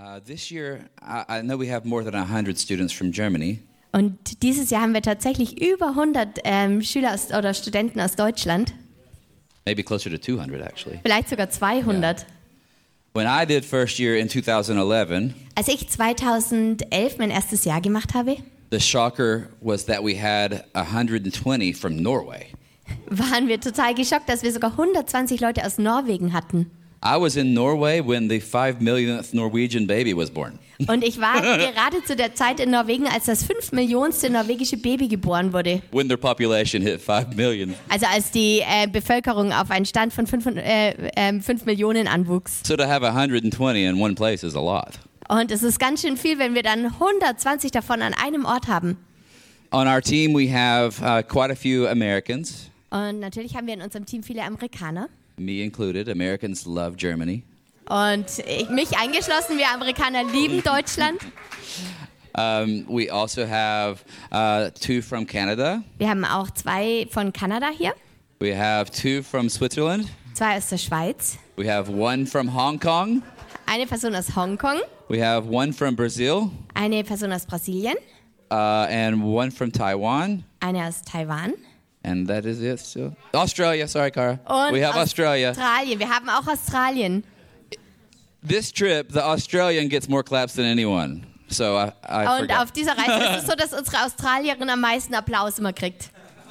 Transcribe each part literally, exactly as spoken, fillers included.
Uh, this year, I, I know we have more than one hundred students from Germany. Und dieses Jahr haben wir tatsächlich über hundert ähm, Schüler aus, oder Studenten aus Deutschland. Maybe closer to two hundred, actually. Vielleicht sogar zweihundert. Yeah. When I did first year in two thousand eleven, Als ich zweitausendelf mein erstes Jahr gemacht habe, the shocker was that we had one hundred twenty from Norway. waren wir total geschockt, dass wir sogar hundertzwanzig Leute aus Norwegen hatten. I was in Norway when the five millionth Norwegian baby was born. Und ich war gerade zu der Zeit in Norwegen, als das fünf Millionste norwegische Baby geboren wurde. When their population hit five million. Also als die äh, Bevölkerung auf einen Stand von fünf äh, Millionen anwuchs. So to have one hundred twenty in one place is a lot. Und es ist ganz schön viel, wenn wir dann hundertzwanzig davon an einem Ort haben. On our team we have uh, quite a few Americans. Und natürlich haben wir in unserem Team viele Amerikaner. Me included. Americans love Germany. Und ich, mich eingeschlossen, wir Amerikaner lieben Deutschland. Um, we also have uh, two from Canada. Wir haben auch zwei von Kanada hier. We have two from Switzerland. Zwei aus der Schweiz. We have one from Hong Kong. Eine Person aus Hongkong. We have one from Brazil. Eine Person aus Brasilien. Uh, and one from Taiwan. Eine aus Taiwan. And that is it still. Australia, sorry, Cara. Und we have Australia. Australien. Wir haben auch Australien. This trip, the Australian gets more claps than anyone. So I, I Und forgot. auf dieser Reise ist es so, dass unsere Australierin am meisten Applaus immer kriegt.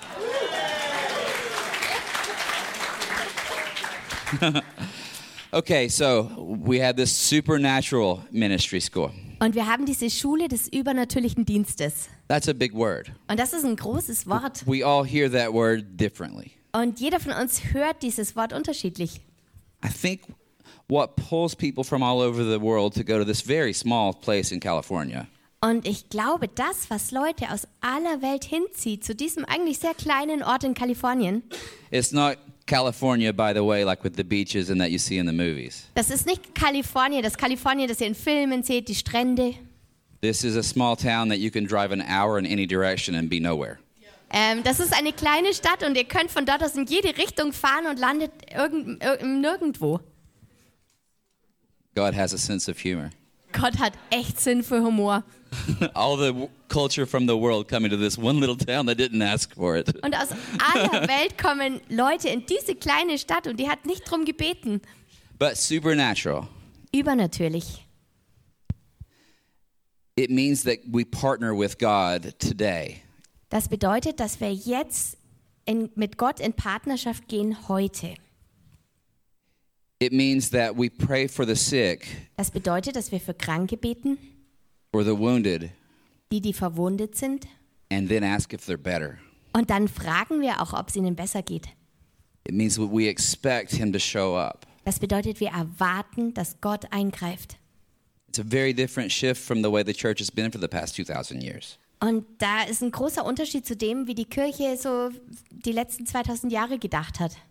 Okay, so we had this supernatural ministry school. Und wir haben diese Schule des übernatürlichen Dienstes. That's a big word. Und das ist ein großes Wort. We all hear that word differently. Und jeder von uns hört dieses Wort unterschiedlich. I think what pulls people from all over the world to go to this very small place in California Und ich glaube, das, was Leute aus aller Welt hinzieht, zu diesem eigentlich sehr kleinen Ort in Kalifornien, it's not California, by the way, like with the beaches and that you see in the movies. das ist nicht Kalifornien, das Kalifornien, das ihr in Filmen seht, die Strände. This is a small town that you can drive an hour in any direction and be nowhere. Ähm, das ist eine kleine Stadt und ihr könnt von dort aus in jede Richtung fahren und landet irgend, ir- nirgendwo. God has a sense of humor. Gott hat echt Sinn für Humor. All the w- culture from the world coming to this one little town that didn't ask for it. Und aus aller Welt kommen Leute in diese kleine Stadt und die hat nicht drum gebeten. But supernatural, Übernatürlich. it means that we partner with God today. Das bedeutet, dass wir jetzt in, mit Gott in Partnerschaft gehen heute. It means that we pray for the sick, Das bedeutet, dass wir für Kranke beten, for the wounded, die, die verwundet sind. and then ask if they're better. Und dann fragen wir auch, ob es ihnen besser geht. It means that we expect Him to show up. Das bedeutet, wir erwarten, dass Gott eingreift. It's a very different shift from the way the church has been for the past two thousand years. Und da ist ein großer Unterschied zu dem, wie die Kirche so die letzten zweitausend Jahre gedacht hat.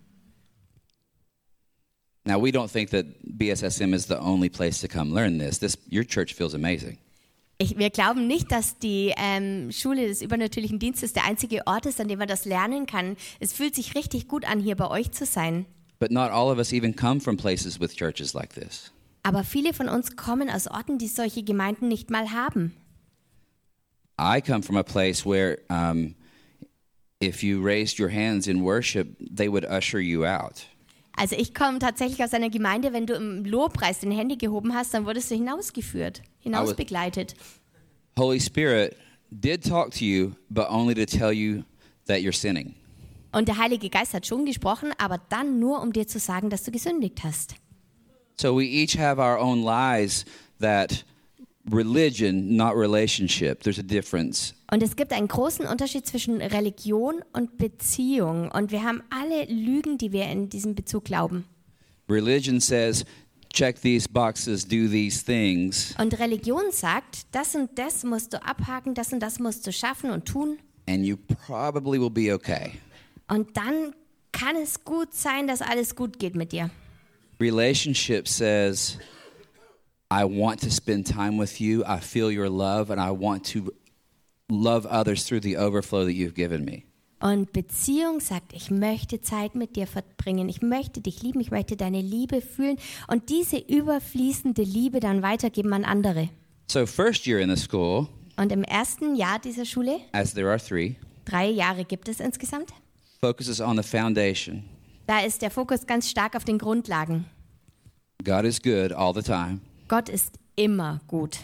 Now, we don't think that B S S M is the only place to come learn this. This your church feels amazing. Ich, wir glauben nicht, dass die ähm, Schule des übernatürlichen Dienstes der einzige Ort ist, an dem man das lernen kann. Es fühlt sich richtig gut an, hier bei euch zu sein. But not all of us even come from places with churches like this. Aber viele von uns kommen aus Orten, die solche Gemeinden nicht mal haben. I come from a place where um, if you raised your hands in worship, they would usher you out. Also ich komme tatsächlich aus einer Gemeinde, wenn du im Lobpreis deine Hände gehoben hast, dann wurdest du hinausgeführt, hinausbegleitet. Holy Spirit did talk to you, but only to tell you that you're sinning. Und der Heilige Geist hat schon gesprochen, aber dann nur, um dir zu sagen, dass du gesündigt hast. So we each have our own lies that religion, not relationship. There's a difference. Und es gibt einen großen Unterschied zwischen Religion und Beziehung. Und wir haben alle Lügen, die wir in diesem Bezug glauben. Religion says, check these boxes, do these things, Und Religion sagt, das und das musst du abhaken, das und das musst du schaffen und tun. and you probably will be okay. Und dann kann es gut sein, dass alles gut geht mit dir. Relationship says, I want to spend time with you. I feel your love, and I want to love others through the overflow that you've given me. Und Beziehung sagt, ich möchte Zeit mit dir verbringen, ich möchte dich lieben, ich möchte deine Liebe fühlen und diese überfließende Liebe dann weitergeben an andere. So first year in the school, Und im ersten Jahr dieser Schule, as there are three, drei Jahre gibt es insgesamt, focuses on the foundation. da ist der Fokus ganz stark auf den Grundlagen. God is good all the time. Gott ist immer gut.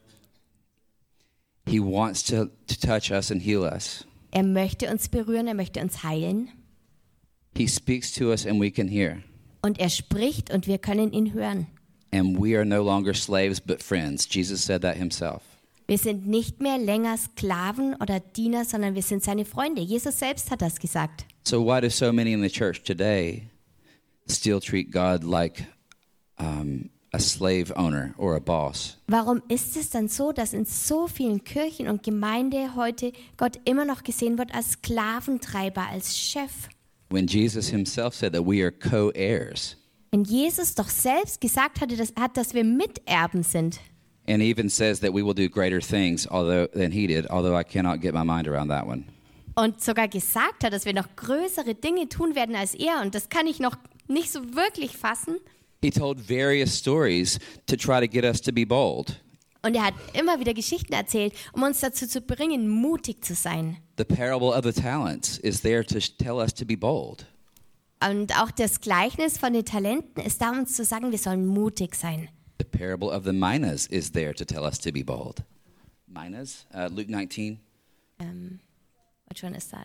He wants to, to touch us and heal us. Er möchte uns berühren, er möchte uns heilen He speaks to us and we can hear. und er spricht und wir können ihn hören. And we are no longer slaves but friends. Jesus said that himself. Wir sind nicht mehr länger Sklaven oder Diener, sondern wir sind seine Freunde. Jesus selbst hat das gesagt. So why do so many in the church today still treat God like um, a slave owner or a boss? Warum ist es dann so, dass in so vielen Kirchen und Gemeinde heute Gott immer noch gesehen wird als Sklaventreiber, als Chef? When Jesus himself said that we are co-heirs. Wenn Jesus doch selbst gesagt hatte, dass, hat, dass wir Miterben sind. And even says that we will do greater things although than he did, although I cannot get my mind around that one. Und sogar gesagt hat, dass wir noch größere Dinge tun werden als er. Und das kann ich noch nicht so wirklich fassen. He told various stories to try to get us to be bold. Und er hat immer wieder Geschichten erzählt, um uns dazu zu bringen, mutig zu sein. The parable of the talents is there to tell us to be bold. Und auch das Gleichnis von den Talenten ist da, uns zu sagen, wir sollen mutig sein. The parable of the minas is there to tell us to be bold. Minas, uh, Luke nineteen. Um, which one is that?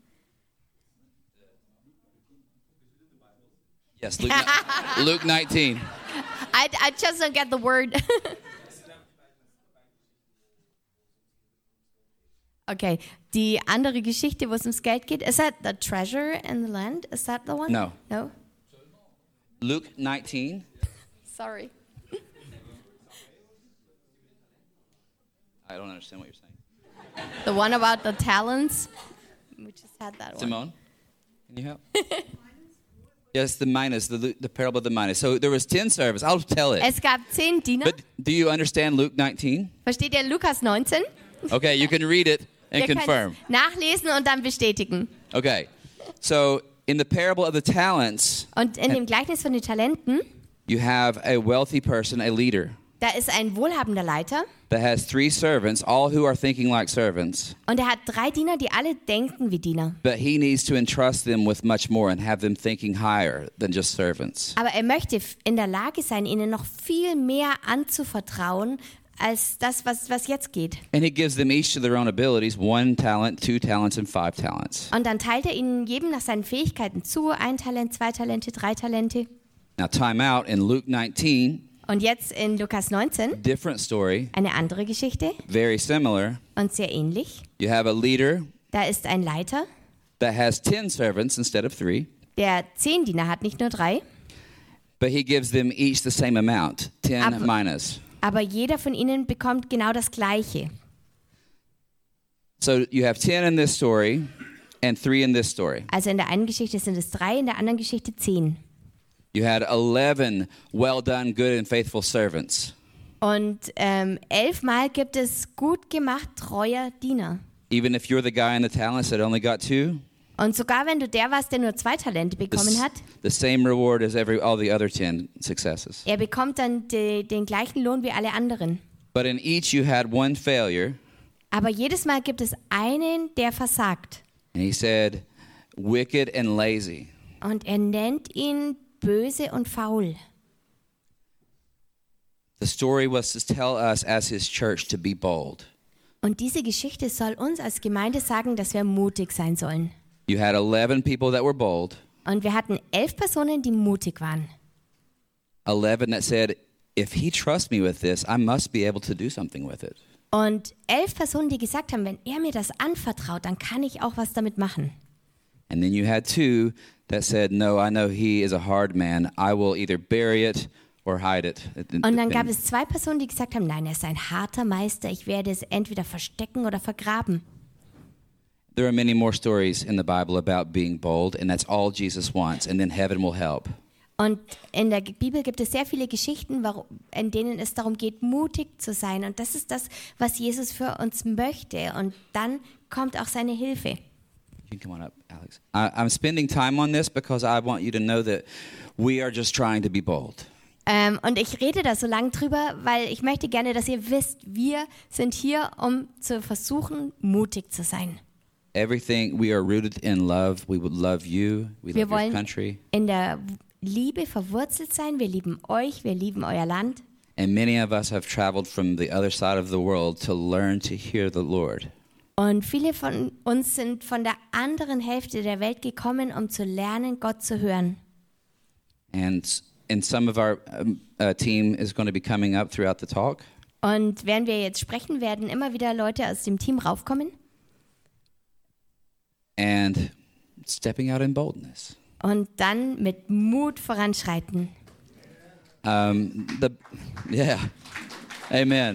Yes, Luke, ni- Luke nineteen. I, I just don't get the word. Okay, die andere Geschichte, wo es ums Geld geht, is that the treasure in the land? Is that the one? No. No? Luke nineteen. Sorry. I don't understand what you're saying. The one about the talents? We just had that one. Simone, can you help? Yes, the minas, the, Lu- the parable of the minas. So there was ten servants. I'll tell it. Es gab zehn Diener. But do you understand Luke nineteen? Versteht ihr Lukas neunzehn? Okay, you can read it and Ihr confirm. könnt nachlesen und dann bestätigen. Okay, so in the parable of the talents, Und in dem Gleichnis von den Talenten, you have a wealthy person, a leader, da ist ein wohlhabender Leiter that has three servants, all who are thinking like servants. und er hat drei Diener, die alle denken wie Diener. But he needs to entrust them with much more and have them thinking higher than just servants. Aber er möchte in der Lage sein, ihnen noch viel mehr anzuvertrauen, als das, was, was jetzt geht. And he gives them each to their own abilities, one talent, two talents, and five talents. Und dann teilt er ihnen jedem nach seinen Fähigkeiten zu, ein Talent, zwei Talente, drei Talente. Now time out in Luke nineteen, Und jetzt in Lukas neunzehn, different story, eine andere Geschichte very similar. und sehr ähnlich. You have a leader Da ist ein Leiter, that has ten servants instead of three, der zehn Diener hat, nicht nur drei. but he gives them each the same amount, ten Aber- minas. Aber jeder von ihnen bekommt genau das Gleiche. So you have ten in this story and three in this story. Also in der einen Geschichte sind es drei, in der anderen Geschichte zehn. You had eleven well done, good and faithful servants. Und ähm, elfmal gibt es gut gemacht, treuer Diener. Even if you're the guy in the talents that only got two, Und sogar wenn du der warst, der nur zwei Talente the, bekommen s- hat, the same reward as every all the other ten successes. er bekommt dann de, den gleichen Lohn wie alle anderen. But in each you had one failure, Aber jedes Mal gibt es einen, der versagt. and he said, wicked and lazy. Und er nennt ihn böse und faul. The story was to tell us as his church to be bold. Und diese Geschichte soll uns als Gemeinde sagen, dass wir mutig sein sollen. You had eleven people that were bold, Und wir hatten elf Personen, die mutig waren. eleven that said, if he trusts me with this, I must be able to do something with it. Und elf Personen, die gesagt haben, wenn er mir das anvertraut, dann kann ich auch was damit machen. And then you had two that said, no, I know he is a hard man. I will either bury it or hide it. Und dann gab es zwei Personen, die gesagt haben, nein, er ist ein harter Meister, ich werde es entweder verstecken oder vergraben. There are many more stories in the Bible about being bold, and that's all Jesus wants, and then heaven will help. Und in der Bibel gibt es sehr viele Geschichten, warum- in denen es darum geht, mutig zu sein. Und das ist das, was Jesus für uns möchte. Und dann kommt auch seine Hilfe. You can come on up, Alex. I, I'm spending time on this because I want you to know that we are just trying to be bold. Ähm, und ich rede da so lang drüber, weil ich möchte gerne, dass ihr wisst, wir sind hier, um zu versuchen, mutig zu sein. Everything, we are rooted in love. We would love you. We Wir love your wollen country. in der Liebe verwurzelt sein. Wir lieben euch, wir lieben euer Land. And many of us have traveled from the other side of the world to learn to hear the Lord. Und viele von uns sind von der anderen Hälfte der Welt gekommen, um zu lernen, Gott zu hören. And and some of our um, uh, team is going to be coming up throughout the talk. Und während wir jetzt sprechen, werden immer wieder Leute aus dem Team raufkommen. And stepping out in boldness. Und dann mit Mut voranschreiten. Um, the, yeah, amen.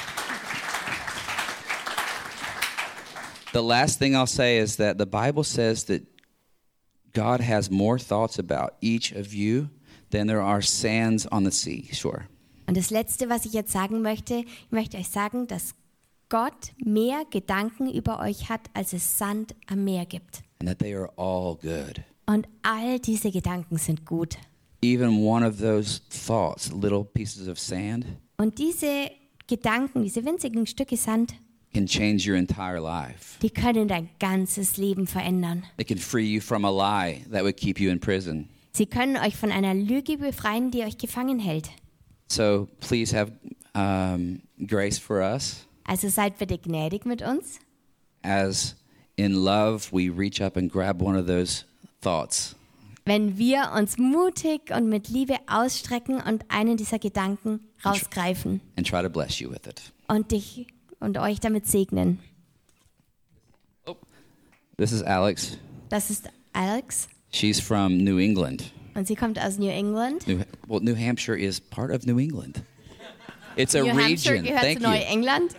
The last thing I'll say is that the Bible says that God has more thoughts about each of you than there are sands on the seashore. Und das Letzte, was ich jetzt sagen möchte, ich möchte euch sagen, dass Gott mehr Gedanken über euch hat, als es Sand am Meer gibt. And that they are all good. Und all diese Gedanken sind gut. Even one of those thoughts, little pieces of sand, Und diese Gedanken, diese winzigen Stücke Sand, can change your entire life. die können dein ganzes Leben verändern. It can free you from a lie that would keep you in prison. Sie können euch von einer Lüge befreien, die euch gefangen hält. So please have um, grace for us Also seid bitte gnädig mit uns. as in love we reach up and grab one of those thoughts. Wenn wir uns mutig und mit Liebe ausstrecken und einen dieser Gedanken rausgreifen And try to bless you with it. und dich und euch damit segnen. This is Alex. Das ist Alex She's from New England. und sie kommt aus New England. New, well, New Hampshire is part of New England. It's a New Hampshire region. gehört Thank zu you. Neuengland.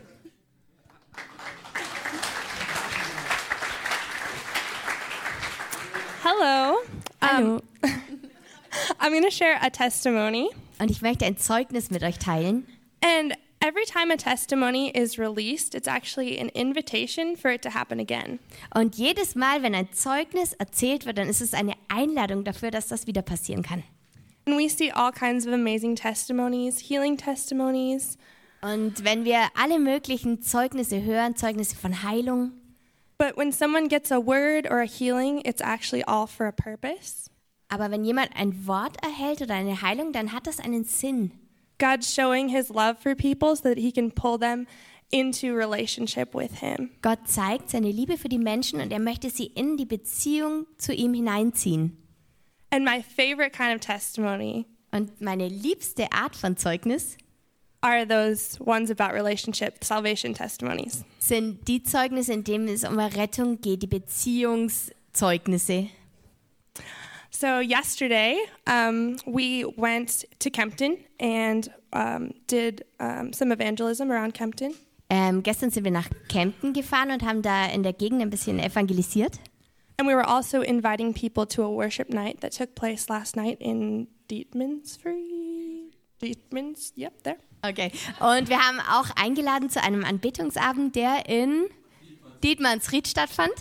Hello. Hallo. Um, I'm going to share a testimony. Und ich möchte ein Zeugnis mit euch teilen. And every time a testimony is released, it's actually an invitation for it to happen again. Und jedes Mal, wenn ein Zeugnis erzählt wird, dann ist es eine Einladung dafür, dass das wieder passieren kann. And we see all kinds of amazing testimonies, healing testimonies. Und wenn wir alle möglichen Zeugnisse hören, Zeugnisse von Heilung, But when someone gets a word or a healing, it's actually all for a purpose. aber wenn jemand ein Wort erhält oder eine Heilung, dann hat das einen Sinn. God's showing his love for people so that he can pull them into relationship with him. Gott zeigt seine Liebe für die Menschen und er möchte sie in die Beziehung zu ihm hineinziehen. And my favorite kind of testimony Und meine liebste Art von Zeugnis are those ones about relationship, salvation testimonies. sind die Zeugnisse, in denen es um Errettung geht, die Beziehungszeugnisse. So yesterday, um, we went to Kempton and um, did um, some evangelism around Kempton. Ähm, gestern sind wir nach Kempten gefahren und haben da in der Gegend ein bisschen evangelisiert. And we were also inviting people to a worship night that took place last night in Dietmansfree. Dietmans, yep, there. Okay. Und wir haben auch eingeladen zu einem Anbetungsabend, der in Dietmansried stattfand.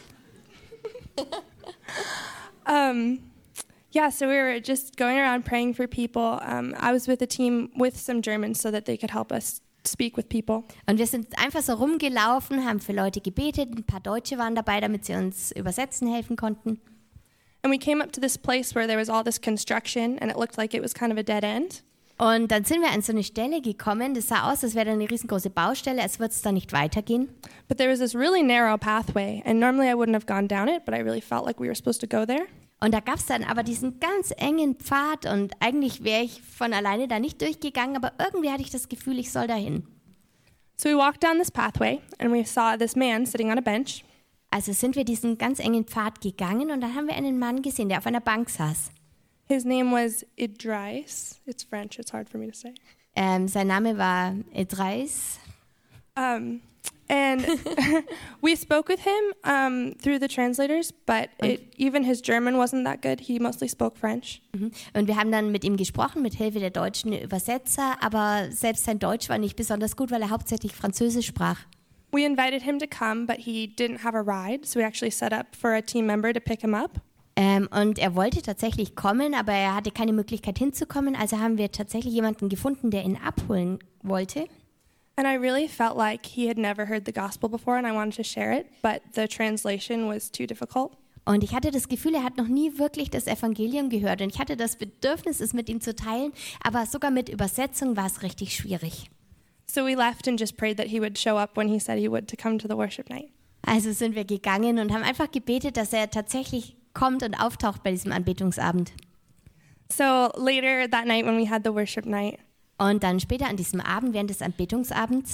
Um, yeah, so we were just going around praying for people. Um, I was with a team with some Germans so that they could help us speak with people. Und wir sind einfach so rumgelaufen, haben für Leute gebetet. Ein paar Deutsche waren dabei, damit sie uns übersetzen helfen konnten. And we came up to this place where there was all this construction and it looked like it was kind of a dead end. Und dann sind wir an so eine Stelle gekommen, das sah aus, als wäre da eine riesengroße Baustelle, als würde es da nicht weitergehen. But there was this really narrow pathway, and normally I wouldn't have gone down it, but I really felt like we were supposed to go there. Und da gab es dann aber diesen ganz engen Pfad und eigentlich wäre ich von alleine da nicht durchgegangen, aber irgendwie hatte ich das Gefühl, ich soll dahin. So we walked down this pathway, and we saw this man sitting on a bench. Also sind wir diesen ganz engen Pfad gegangen und dann haben wir einen Mann gesehen, der auf einer Bank saß. His name was Idris. It's French, it's hard for me to say. Ähm, sein Name war Idris. Um, and we spoke with him um, through the translators, but it, even his German wasn't that good. He mostly spoke French. Mhm. Und wir haben dann mit ihm gesprochen, mit Hilfe der deutschen Übersetzer, aber selbst sein Deutsch war nicht besonders gut, weil er hauptsächlich Französisch sprach. We invited him to come, but he didn't have a ride, so we actually set up for a team member to pick him up. Ähm, und er wollte tatsächlich kommen, aber er hatte keine Möglichkeit hinzukommen. Also haben wir tatsächlich jemanden gefunden, der ihn abholen wollte. And I really felt like he had never heard the gospel before, and I wanted to share it, but the translation was too difficult. Und ich hatte das Gefühl, er hat noch nie wirklich das Evangelium gehört. Und ich hatte das Bedürfnis, es mit ihm zu teilen, aber sogar mit Übersetzung war es richtig schwierig. So we left and just prayed that he would show up when he said he would to come to the worship night. Also sind wir gegangen und haben einfach gebetet, dass er tatsächlich kommt und auftaucht bei diesem Anbetungsabend. So later that night when we had the worship night, Und dann später an diesem Abend, während des Anbetungsabends,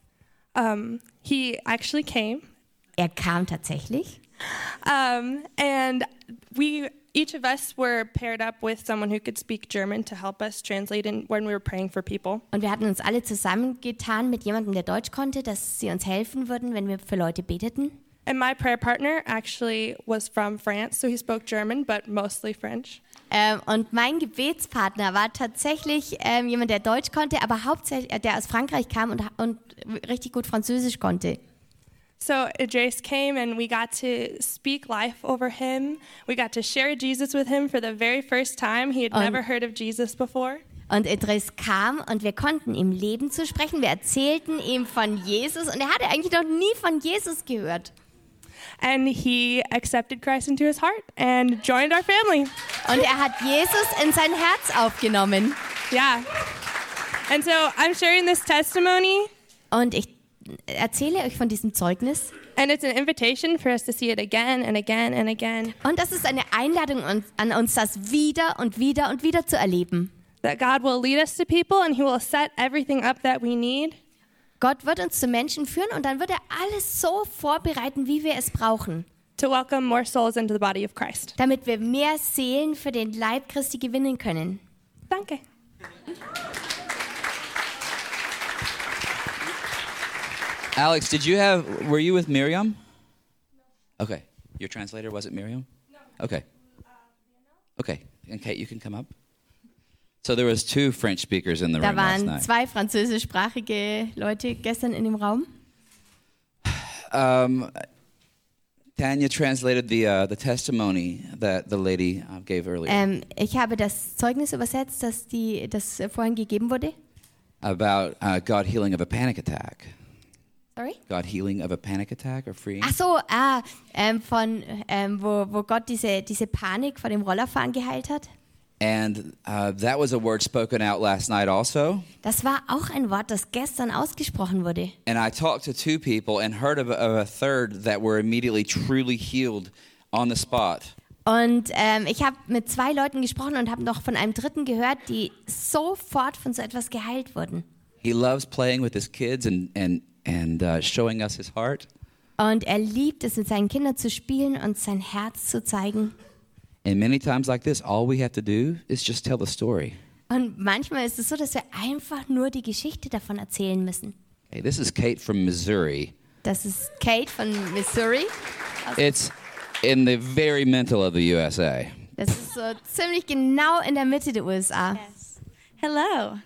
um, he actually came. er kam tatsächlich. Um, and we, each of us were paired up with someone who could speak German to help us translate in, when we were praying for people. Und wir hatten uns alle zusammengetan mit jemandem, der Deutsch konnte, dass sie uns helfen würden, wenn wir für Leute beteten. And my prayer partner actually was from France, so he spoke German, but mostly French. Ähm, und mein Gebetspartner war tatsächlich ähm, jemand, der Deutsch konnte, aber hauptsächlich, äh, der aus Frankreich kam und, und richtig gut Französisch konnte. So Idris came and we got to speak life over him. We got to share Jesus with him for the very first time. He had Und- never heard of Jesus before. Und Idris kam und wir konnten ihm Leben zusprechen. Wir erzählten ihm von Jesus und er hatte eigentlich noch nie von Jesus gehört. And he accepted Christ into his heart and joined our family. Und er hat Jesus in sein Herz aufgenommen. Yeah. And so I'm sharing this testimony, Und ich erzähle euch von diesem Zeugnis. and it's an invitation for us to see it again and again and again. Und das ist eine Einladung an- an uns, das wieder und wieder und wieder zu erleben. That God will lead us to people and he will set everything up that we need. Gott wird uns zu Menschen führen und dann wird er alles so vorbereiten, wie wir es brauchen, to welcome more souls into the body of Christ. damit wir mehr Seelen für den Leib Christi gewinnen können. Danke. Alex, did you have, were you with Miriam? Okay. Your translator, was it Miriam? No. Okay. Okay. And Kate, you can come up. So there was two French speakers in the Da room last waren night. zwei französischsprachige Leute gestern in dem Raum. Um, Tanya translated the uh, the testimony that the lady uh, gave earlier Ähm, ich habe das Zeugnis übersetzt, das, die, das äh, vorhin gegeben wurde. about uh, God healing of a panic attack. Sorry? God healing of a panic attack or freeing. Ach so, ah, ähm, von, ähm, wo, wo Gott diese, diese Panik vor dem Rollerfahren geheilt hat. And uh, that was a word spoken out last night also. Das war auch ein Wort, das gestern ausgesprochen wurde. And I talked to two people and heard of, of a third that were immediately truly healed on the spot. Und ähm, ich habe mit zwei Leuten gesprochen und habe noch von einem dritten gehört, die sofort von so etwas geheilt wurden. He loves playing with his kids and and and uh, showing us his heart. Und er liebt es, mit seinen Kindern zu spielen und sein Herz zu zeigen. And many times like this, all we have to do is just tell the story. Und manchmal ist es so, dass wir einfach nur die Geschichte davon erzählen müssen. Hey, this is Kate from Missouri. Das ist Kate von Missouri. It's in the very middle of the U S A. Das ist so ziemlich genau in der Mitte der U S A. Yes. Hello.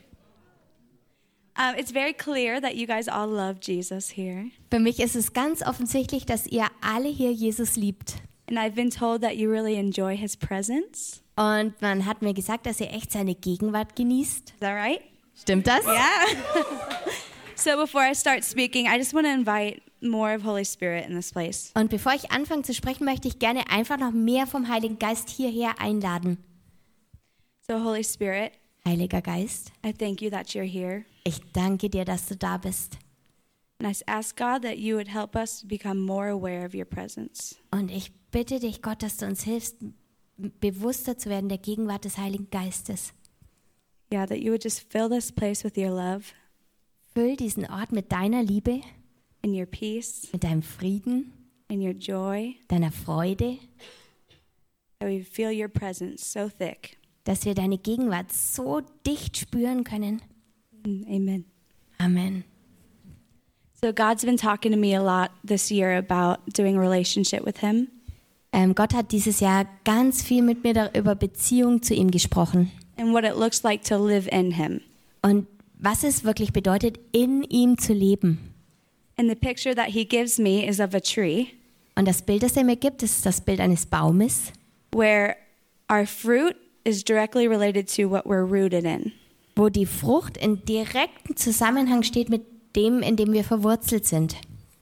Um, it's very clear that you guys all love Jesus here. Für mich ist es ganz offensichtlich, dass ihr alle hier Jesus liebt. And I've been told that you really enjoy his presence. Und man hat mir gesagt, dass ihr echt seine Gegenwart genießt. Is that right? Stimmt das? Yeah. So before I start speaking, I just want to invite more of Holy Spirit in this place. Und bevor ich anfange zu sprechen, möchte ich gerne einfach noch mehr vom Heiligen Geist hierher einladen. So Holy Spirit, Heiliger Geist, I thank you that you're here. ich danke dir, dass du da bist. And I ask God that you would help us become more aware of your presence. Und ich bitte dich, Gott, dass du uns hilfst, bewusster zu werden der Gegenwart des Heiligen Geistes. Yeah, that you would just fill this place with your love Füll diesen Ort mit deiner Liebe, and your peace mit deinem Frieden, and your joy. deiner Freude, That we feel your presence so thick. dass wir deine Gegenwart so dicht spüren können. Amen. Amen. So God's been talking to me a lot this year about doing a relationship with him. Ähm, Gott hat dieses Jahr ganz viel mit mir da- über Beziehung zu ihm gesprochen. And what it looks like to live in him. Und was es wirklich bedeutet, in ihm zu leben. And the picture that he gives me is of a tree Und das Bild, das er mir gibt, ist das Bild eines Baumes, where our fruit is directly related to what we're rooted in. wo die Frucht in direktem Zusammenhang steht mit dem, in dem wir verwurzelt sind.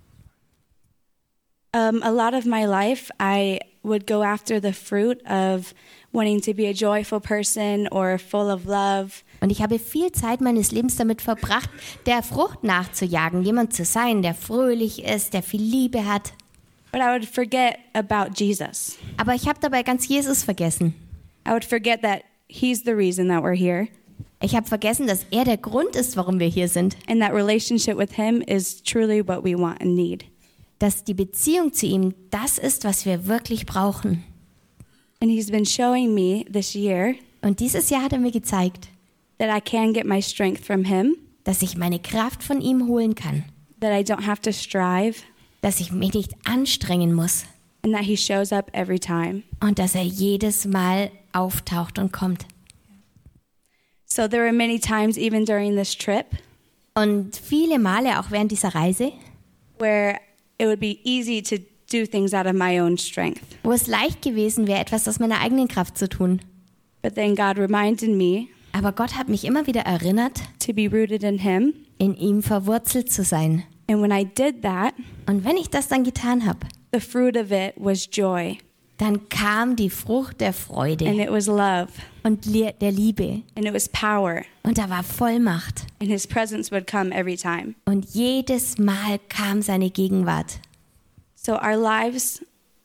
Um, a lot of my life, I would go after the fruit of wanting to be a joyful person or full of love. Und ich habe viel Zeit meines Lebens damit verbracht, der Frucht nachzujagen, jemand zu sein, der fröhlich ist, der viel Liebe hat. But I would forget about Jesus. Aber ich habe dabei ganz Jesus vergessen. I would forget that he's the reason that we're here. Ich habe vergessen, dass er der Grund ist, warum wir hier sind. And that relationship with him is truly what we want and need. Dass die Beziehung zu ihm das ist, was wir wirklich brauchen. And he's been showing me this year Und dieses Jahr hat er mir gezeigt, that I can get my strength from him, dass ich meine Kraft von ihm holen kann. that I don't have to strive, Dass ich mich nicht anstrengen muss. and that he shows up every time. Und dass er jedes Mal auftaucht und kommt. So there were many times, even during this trip, Und viele Male, auch während dieser Reise, where it would be easy to do things out of my own strength. wo es leicht gewesen wäre, etwas aus meiner eigenen Kraft zu tun. But then God reminded me Aber Gott hat mich immer wieder erinnert, to be rooted in him. in ihm verwurzelt zu sein. And when I did that, Und wenn ich das dann getan habe, the fruit of it was joy, dann kam die Frucht der and Freude it was love, und lie- der Liebe. and it was power, Und da war Vollmacht. and his presence would come every time. Und jedes Mal kam seine Gegenwart. So our lives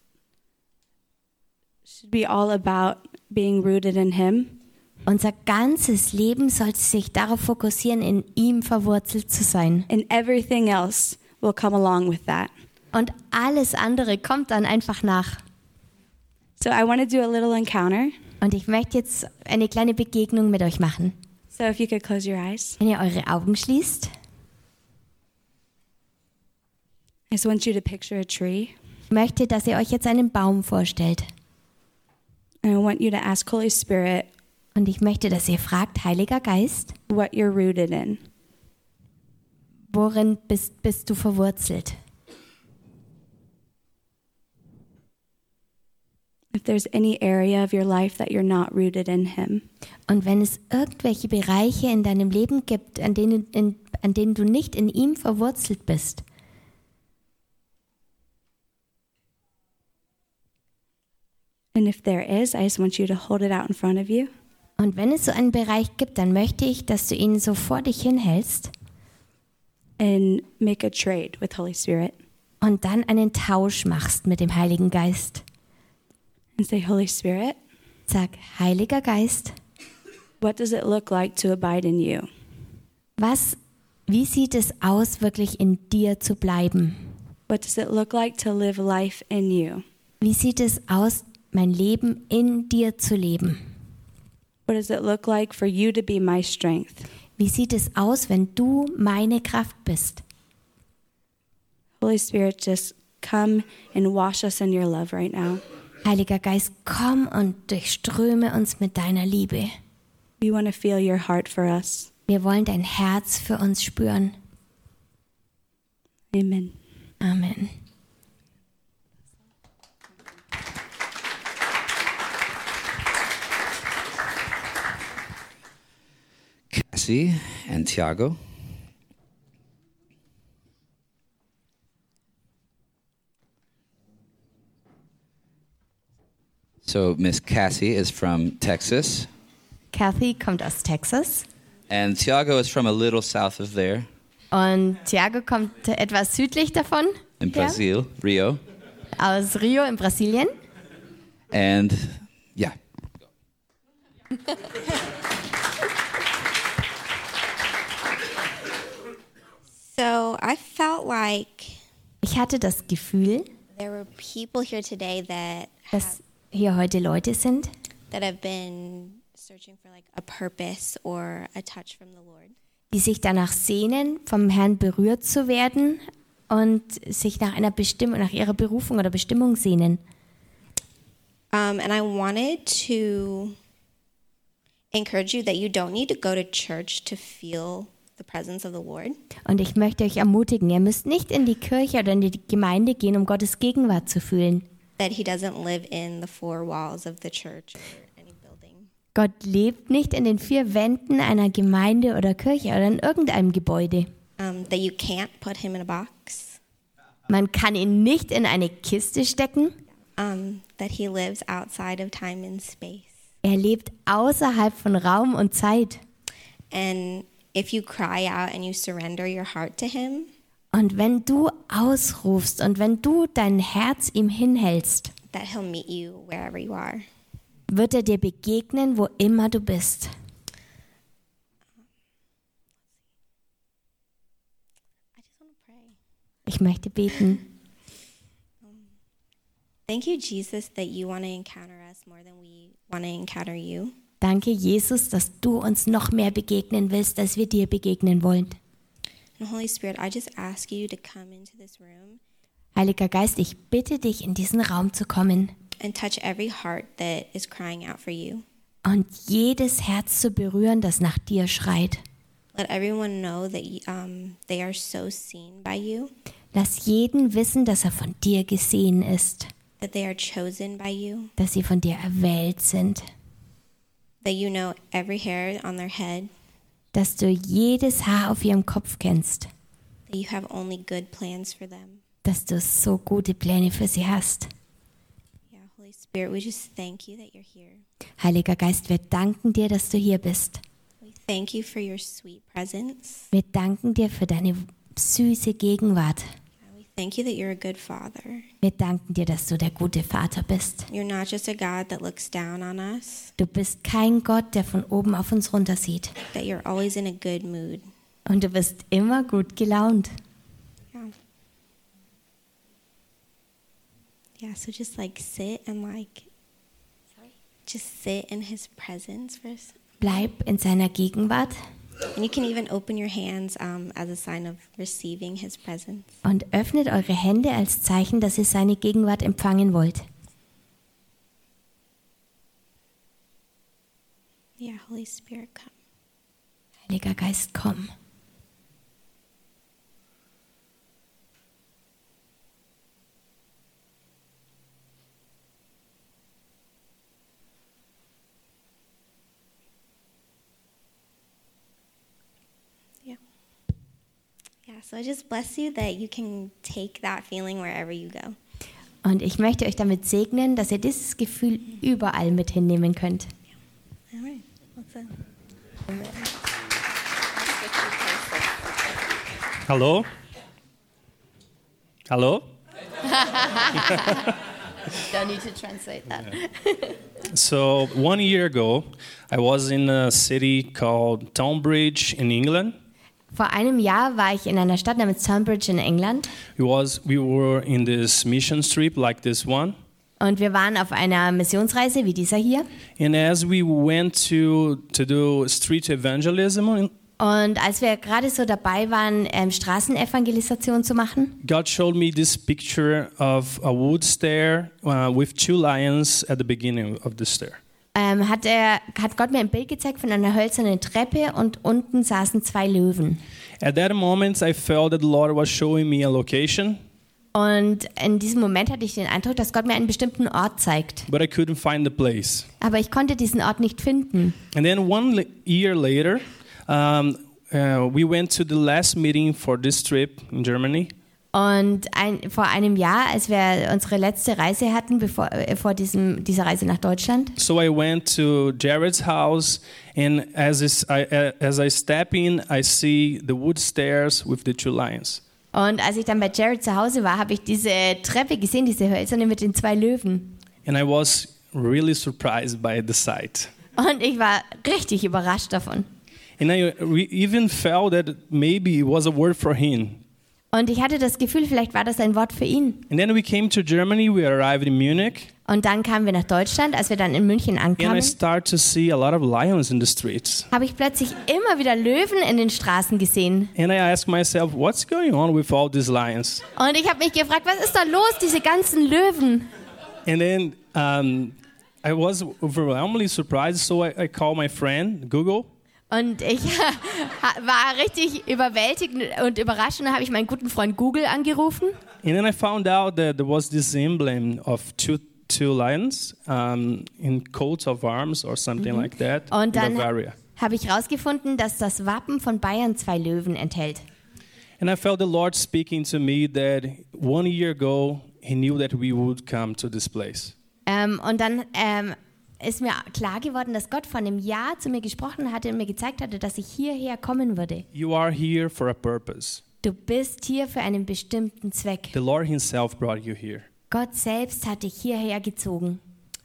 should be all about being rooted in him. Unser ganzes Leben sollte sich darauf fokussieren, in ihm verwurzelt zu sein. And everything else will come along with that. Und alles andere kommt dann einfach nach. So I want to do a little encounter. Und ich möchte jetzt eine kleine Begegnung mit euch machen. So if you could close your eyes. Wenn ihr eure Augen schließt, I just want you to picture a tree. ich möchte, dass ihr euch jetzt einen Baum vorstellt. And I want you to ask Holy Spirit Und ich möchte, dass ihr fragt, Heiliger Geist, what you're rooted in. worin bist, bist du verwurzelt? If there's any area of your life that you're not rooted in him. Und wenn es irgendwelche Bereiche in deinem Leben gibt, an denen, in, an denen du nicht in ihm verwurzelt bist, And if there is, I just want you to hold it out in front of you. und wenn es so einen Bereich gibt, dann möchte ich, dass du ihn so vor dich hinhältst And make a trade with Holy Spirit. und dann einen Tausch machst mit dem Heiligen Geist. And say, Holy Spirit, Sag, Heiliger Geist, what does it look like to abide in you? was, wie sieht es aus, wirklich in dir zu bleiben? What does it look like to live life in you? Wie sieht es aus, mein Leben in dir zu leben? What does it look like for you to be my strength? Wie sieht es aus, wenn du meine Kraft bist? Holy Spirit, just come and wash us in your love right now. Heiliger Geist, komm und durchströme uns mit deiner Liebe. We want to feel your heart for us. Wir wollen dein Herz für uns spüren. Amen. Amen. Cassie and Tiago. So Miss Cassie is from Texas, Kathy kommt aus Texas and Tiago is from a little south of there und Tiago kommt etwas südlich davon, in Ja. Brazil, Rio. aus Rio in Brasilien. And yeah, So I felt like Ich hatte das Gefühl, there were people here today that dass hier heute Leute sind, that have been searching for like a purpose or a touch from the Lord. die sich danach sehnen, vom Herrn berührt zu werden und sich nach einer Bestimmung, nach ihrer Berufung oder Bestimmung sehnen. Um, and I wanted to encourage you that you don't need to go to church to feel the presence of the Lord. Und ich möchte euch ermutigen, ihr müsst nicht in die Kirche oder in die Gemeinde gehen, um Gottes Gegenwart zu fühlen. That he doesn't live in the four walls of the church or any building. Gott lebt nicht in den vier Wänden einer Gemeinde oder Kirche oder in irgendeinem Gebäude. Um, that you can't put him in a box. Man kann ihn nicht in eine Kiste stecken. Um, that he lives outside of time and space. Er lebt außerhalb von Raum und Zeit. And if you cry out and you surrender your heart to him, Und wenn du ausrufst und wenn du dein Herz ihm hinhältst, that he'll meet you wherever you are. wird er dir begegnen, wo immer du bist. I just want to pray. Ich möchte beten. Thank you, Jesus, that you want to encounter us more than we want to encounter you. Danke, Jesus, dass du uns noch mehr begegnen willst, als wir dir begegnen wollen. And Holy Spirit, I just ask you to come into this room Heiliger Geist, ich bitte dich, in diesen Raum zu kommen and touch every heart that is crying out for you. und jedes Herz zu berühren, das nach dir schreit. Let everyone know that you, um, they are so seen by you, Lass jeden wissen, dass er von dir gesehen ist, that they are chosen by you, dass sie von dir erwählt sind, that you know every hair on their head, dass du jedes Haar auf ihrem Kopf kennst, that you have only good plans for them. dass du so gute Pläne für sie hast. Yeah, Holy Spirit, we just thank you that you're here. Heiliger Geist, wir danken dir, dass du hier bist. We thank you for your sweet presence. Wir danken dir für deine süße Gegenwart. And we thank you that you're a good father. Wir danken dir, dass du der gute Vater bist. You're not just a God that looks down on us, Du bist kein Gott, der von oben auf uns runtersieht. that you're always in a good mood. Und du bist immer gut gelaunt. Yeah. Yeah, so just like sit and like, just sit in his presence first. Bleib in seiner Gegenwart And you can even open your hands um, as a sign of receiving his presence. und öffnet eure Hände als Zeichen, dass ihr seine Gegenwart empfangen wollt. Yeah, Holy Spirit, come. Heiliger Geist, komm. Yeah. Yeah, so I just bless you that you can take that feeling wherever you go. Und ich möchte euch damit segnen, dass ihr dieses Gefühl überall mit hinnehmen könnt. All right. What's up? Hello? Hello? Don't need to translate that. So, one year ago, I was in a city called Tonbridge in England. Vor einem Jahr war ich in einer Stadt namens Tonbridge in England It was, we were in this mission trip like this one. und wir waren auf einer Missionsreise wie dieser hier. And as we went to, to do street evangelism, Und als wir gerade so dabei waren, ähm, Straßenevangelisation zu machen, God showed me this picture of a wood stair uh, with two lions at the beginning of the stair. ähm, hat, er, hat Gott mir ein Bild gezeigt von einer hölzernen Treppe und unten saßen zwei Löwen. At that moment, I felt that the Lord was showing me a location, Und in diesem Moment hatte ich den Eindruck, dass Gott mir einen bestimmten Ort zeigt. but I couldn't find the place. Aber ich konnte diesen Ort nicht finden. And then one le- year later, um, uh, we went to the last meeting for this trip in Germany. Und ein, vor einem Jahr, als wir unsere letzte Reise hatten, bevor, äh, vor diesem, dieser Reise nach Deutschland, So I went to Jared's house, and as, is, I, uh, as I step in, I see the wood stairs with the two lions. und als ich dann bei Jared zu Hause war, habe ich diese Treppe gesehen, diese hölzerne mit den zwei Löwen. And I was really surprised by the sight. Und ich war richtig überrascht davon. And I re- even felt that maybe it was a word for him. Und ich hatte das Gefühl, vielleicht war das ein Wort für ihn. And then we came to Germany, we arrived in Munich, Und dann kamen wir nach Deutschland. Als wir dann in München and I ankamen, started to see a lot of lions in the streets. habe ich plötzlich immer wieder Löwen in den Straßen gesehen. And I asked myself, what's going on with all these lions? Und ich habe mich gefragt, was ist da los, diese ganzen Löwen? And then um, I was overwhelmingly surprised, so I, I called my friend, Google. Und ich war richtig überwältigt und überrascht. Und dann habe ich meinen guten Freund Google angerufen. And then I found out that there was this emblem of two two lions um, in coats of arms or something Mhm. like that Und in dann Bavaria. habe ich herausgefunden, dass das Wappen von Bayern zwei Löwen enthält. And I felt the Lord speaking to me that one year ago He knew that we would come to this place. Ähm, und dann ähm, ist mir klar geworden, dass Gott vor einem Jahr zu mir gesprochen hatte und mir gezeigt hatte, dass ich hierher kommen würde. You are here for a purpose. Du bist hier für einen bestimmten Zweck. The Lord Himself brought you here. Gott selbst hat dich hierher gezogen.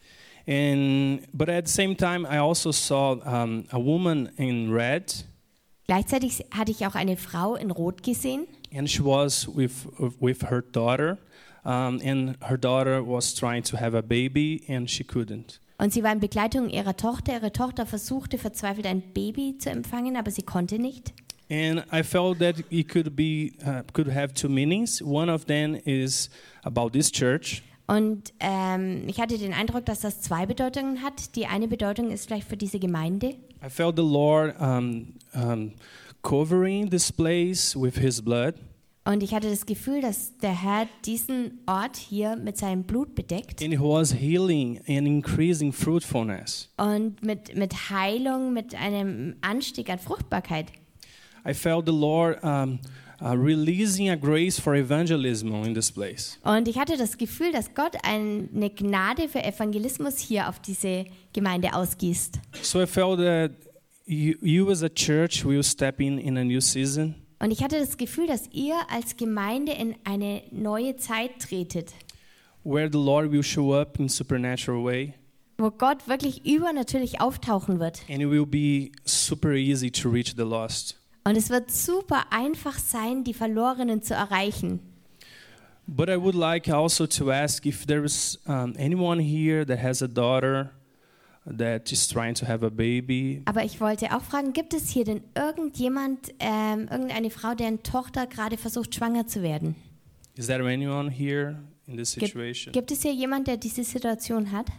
And but at the same time, I also saw um, a woman in red, Gleichzeitig hatte ich auch eine Frau in Rot gesehen. and she was with with her daughter, um, and her daughter was trying to have a baby, and she couldn't. Und sie war in Begleitung ihrer Tochter. Ihre Tochter versuchte verzweifelt ein Baby zu empfangen, aber sie konnte nicht. And I felt that it could be uh, could have two meanings. One of them is about this church, Und ähm, ich hatte den Eindruck, dass das zwei Bedeutungen hat. Die eine Bedeutung ist vielleicht für diese Gemeinde. I felt the Lord um, um, covering this place with His blood, Und ich hatte das Gefühl, dass der Herr diesen Ort hier mit seinem Blut bedeckt and He was healing and increasing fruitfulness. und mit, mit Heilung, mit einem Anstieg an Fruchtbarkeit. I felt the Lord um, uh, releasing a grace for evangelism in this place. Und ich hatte das Gefühl, dass Gott eine Gnade für Evangelismus hier auf diese Gemeinde ausgießt. So I felt that you, you as a church will step in in a new season. Und ich hatte das Gefühl, dass ihr als Gemeinde in eine neue Zeit tretet, Where the Lord will show up in supernatural way, wo Gott wirklich übernatürlich auftauchen wird. and it will be super easy to reach the lost. Und es wird super einfach sein, die Verlorenen zu erreichen. But I would like also to ask if there is um, anyone here that has a daughter that is trying to have a baby. Aber ich wollte auch fragen, gibt es hier denn irgendjemand, ähm, irgendeine Frau, deren Tochter gerade versucht, schwanger zu werden? Is there anyone here in this Gibt, situation? gibt es hier jemand, der diese Situation hat?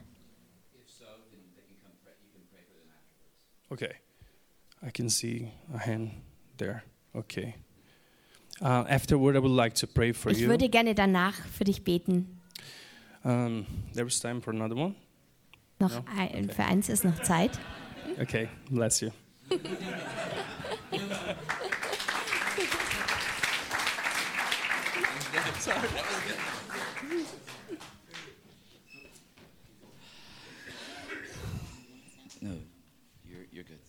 Okay, I can see a hand there. Okay. Uh, afterward, I would like to pray for Ich you. würde gerne danach für dich beten. Um, there is time for another one. Noch Ja, ein, okay. Für eins ist noch Zeit. Okay, bless you. No, you're, you're good.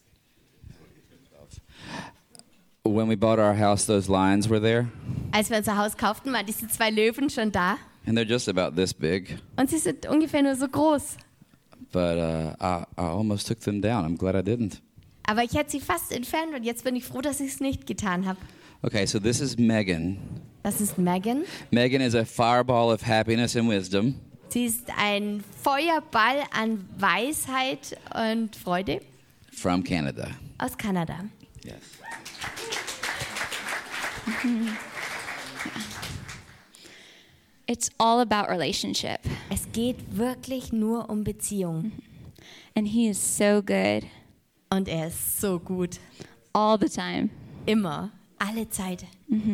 When we bought our house, those lions were there, Als wir unser Haus kauften, waren diese zwei Löwen schon da. and they're just about this big. Und sie sind ungefähr nur so groß. But uh, I, I almost took them down. I'm glad I didn't. Aber ich hätte sie fast entfernt und jetzt bin ich froh, dass ich es nicht getan habe. Okay, so this is Megan. Das ist Megan. Megan is a fireball of happiness and wisdom. Sie ist ein Feuerball an Weisheit und Freude From Canada. aus Kanada. Yes. It's all about relationship. Es geht wirklich nur um Beziehung. And He is so good Und er ist so gut. all the time. Immer. Alle Zeit.